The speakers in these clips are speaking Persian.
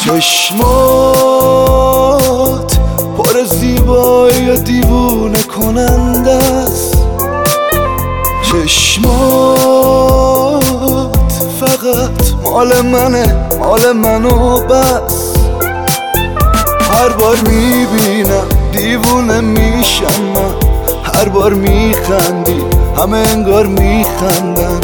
چشمات پر زیبایی دیوونه کننده است، چشمات فقط مال منه، مال منو بس. هر بار میبینم دیوونه میشم من، هر بار میخندی همه انگار میخندن.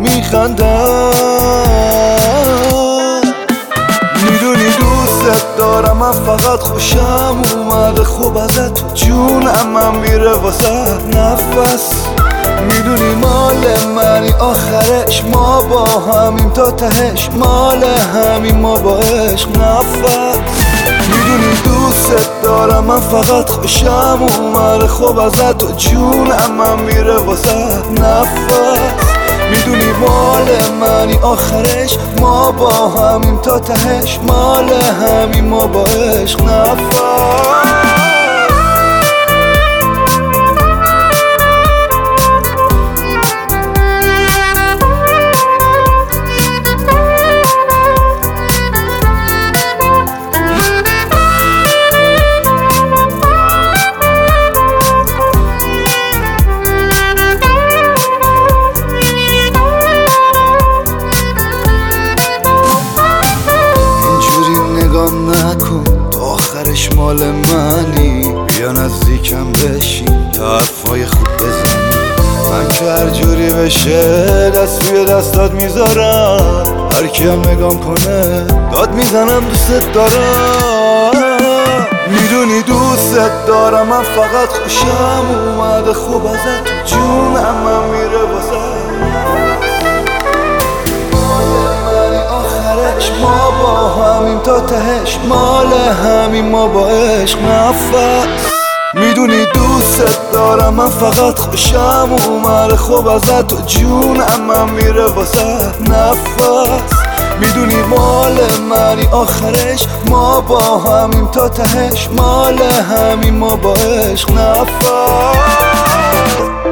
میدونی دوست دارم، من فقط خوشم اومده خوب ازت، تو جونم من میره واسه نفس. میدونی مال منی آخرش، ما با همیم تا تهش، مال همین ما با عشق نفس. میدونی دوست دارم، من فقط خوشم اومده خوب ازت، تو جونم من میره واسه نفس. میدونی مال منی آخرش، ما با همیم تا تهش، مال همین ما با عشق نفس. نکن تو آخرش مال منی، بیا نزدیکم بشین تا حرفای خوب بزنی. من که هر جوری بشه دست روی دستات میذارم، هر کی هم نگام کنه داد میزنم دوست دارم. میدونی دوست دارم، من فقط خوشم اومده خوب ازت، تو جونم من میره واسه. ما با همیم تا تهش، مال همین ما با عشق نفس. میدونی دوست دارم، من فقط خوشم اومده خوب ازت، تو جونم من میره واسه نفس. میدونی مال منی آخرش، ما با همیم تا تهش، مال همین ما با عشق نفس.